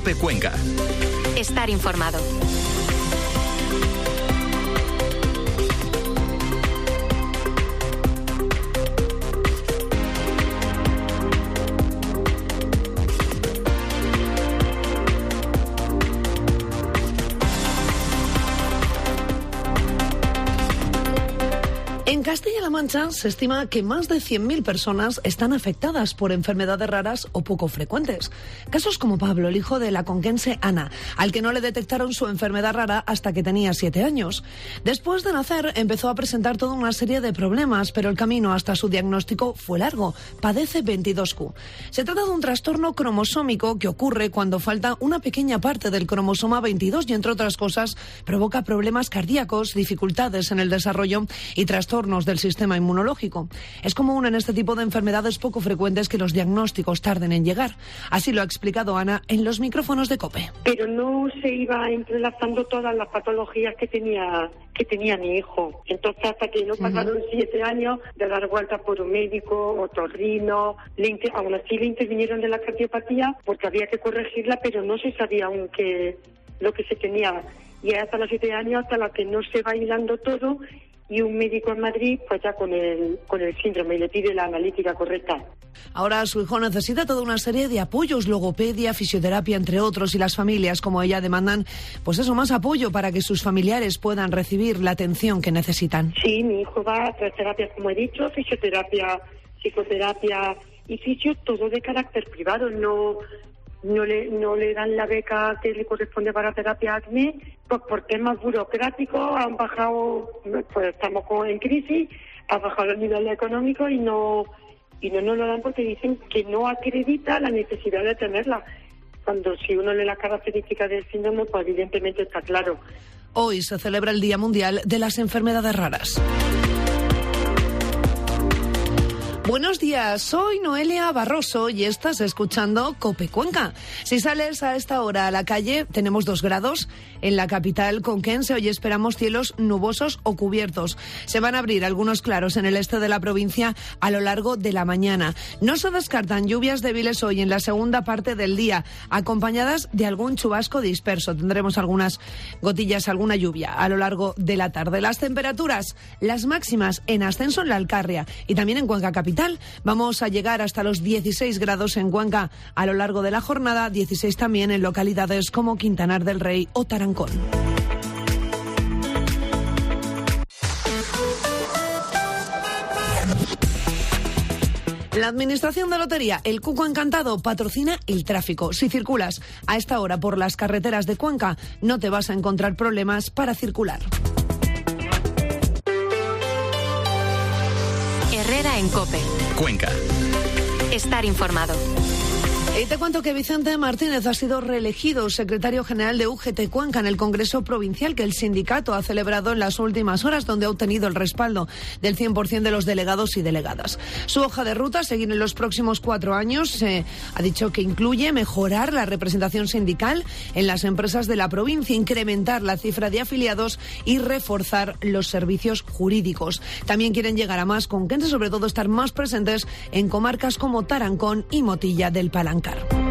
COPE Cuenca. Estar informado. En Castilla-La Mancha se estima que más de 100.000 personas están afectadas por enfermedades raras o poco frecuentes. Casos como Pablo, el hijo de la conquense Ana, al que no le detectaron su enfermedad rara hasta que tenía 7 años. Después de nacer empezó a presentar toda una serie de problemas, pero el camino hasta su diagnóstico fue largo. Padece 22q. Se trata de un trastorno cromosómico que ocurre cuando falta una pequeña parte del cromosoma 22 y, entre otras cosas, provoca problemas cardíacos, dificultades en el desarrollo y trastornos del sistema inmunológico. Es común en este tipo de enfermedades poco frecuentes que los diagnósticos tarden en llegar. Así lo ha explicado Ana en los micrófonos de COPE. Pero no se iba entrelazando todas las patologías que tenía mi hijo. Entonces, hasta que no pasaron 7 años de dar vueltas por un médico, otorrino, aún así le intervinieron de la cardiopatía porque había que corregirla, pero no se sabía aún lo que se tenía. Y hasta los 7 años, hasta la que no se va hilando todo, y un médico en Madrid, pues ya con el síndrome, y le pide la analítica correcta. Ahora su hijo necesita toda una serie de apoyos, logopedia, fisioterapia, entre otros, y las familias, como ella, demandan, pues eso, más apoyo para que sus familiares puedan recibir la atención que necesitan. Sí, mi hijo va a 3 terapias, como he dicho, fisioterapia, psicoterapia y fisio, todo de carácter privado, no le dan la beca que le corresponde para terapia acné, pues por temas burocráticos han bajado, pues estamos en crisis, ha bajado el nivel económico y no nos lo dan porque dicen que no acredita la necesidad de tenerla. Cuando si uno lee las características del síndrome, pues evidentemente está claro. Hoy se celebra el Día Mundial de las Enfermedades Raras. Buenos días, soy Noelia Barroso y estás escuchando COPE Cuenca. Si sales a esta hora a la calle, tenemos 2 grados. En la capital conquense hoy esperamos cielos nubosos o cubiertos. Se van a abrir algunos claros en el este de la provincia a lo largo de la mañana. No se descartan lluvias débiles hoy en la segunda parte del día, acompañadas de algún chubasco disperso. Tendremos algunas gotillas, alguna lluvia a lo largo de la tarde. Las temperaturas, las máximas en ascenso en la Alcarria y también en Cuenca capital. Vamos a llegar hasta los 16 grados en Cuenca a lo largo de la jornada, 16 también en localidades como Quintanar del Rey o Tarancón. La Administración de Lotería, el Cuco Encantado, patrocina el tráfico. Si circulas a esta hora por las carreteras de Cuenca, no te vas a encontrar problemas para circular. Herrera en COPE. Cuenca. Estar informado. Y te cuento que Vicente Martínez ha sido reelegido secretario general de UGT Cuenca en el Congreso Provincial que el sindicato ha celebrado en las últimas horas, donde ha obtenido el respaldo del 100% de los delegados y delegadas. Su hoja de ruta a seguir en los próximos 4 años ha dicho que incluye mejorar la representación sindical en las empresas de la provincia, incrementar la cifra de afiliados y reforzar los servicios jurídicos. También quieren llegar a más conquenses, sobre todo estar más presentes en comarcas como Tarancón y Motilla del Palancar.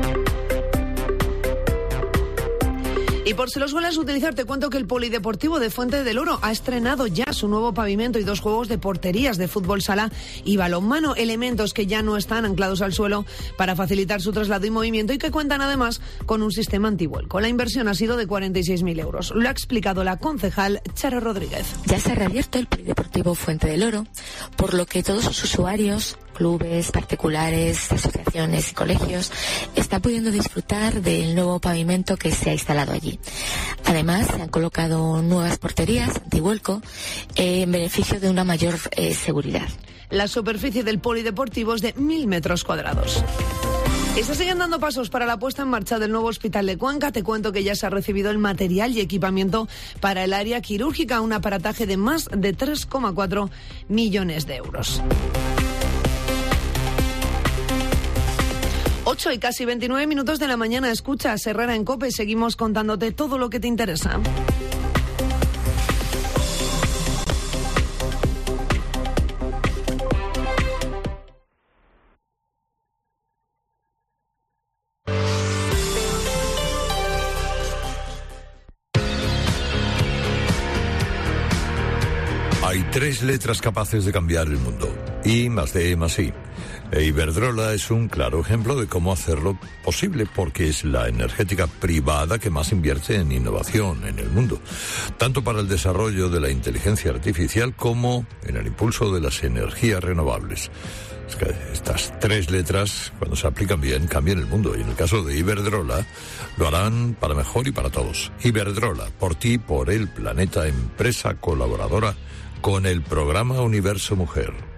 Y por si lo sueles utilizar, te cuento que el Polideportivo de Fuente del Oro ha estrenado ya su nuevo pavimento y 2 juegos de porterías de fútbol sala y balonmano, elementos que ya no están anclados al suelo para facilitar su traslado y movimiento y que cuentan además con un sistema antivuelco. La inversión ha sido de 46.000 euros. Lo ha explicado la concejal Charo Rodríguez. Ya se ha reabierto el Polideportivo Fuente del Oro, por lo que todos sus usuarios, clubes, particulares, asociaciones y colegios están pudiendo disfrutar del nuevo pavimento que se ha instalado allí. Además, se han colocado nuevas porterías antivuelco en beneficio de una mayor seguridad. La superficie del polideportivo es de 1.000 metros cuadrados. Y se siguen dando pasos para la puesta en marcha del nuevo hospital de Cuenca. Te cuento que ya se ha recibido el material y equipamiento para el área quirúrgica, un aparataje de más de 3,4 millones de euros. 8 y casi 29 minutos de la mañana. Escuchas Herrera en COPE. Seguimos contándote todo lo que te interesa. 3 letras capaces de cambiar el mundo. I más D más I. E Iberdrola es un claro ejemplo de cómo hacerlo posible, porque es la energética privada que más invierte en innovación en el mundo, tanto para el desarrollo de la inteligencia artificial como en el impulso de las energías renovables. Es que estas 3 letras, cuando se aplican bien, cambian el mundo, y en el caso de Iberdrola lo harán para mejor y para todos. Iberdrola, por ti, por el planeta, empresa colaboradora con el programa Universo Mujer.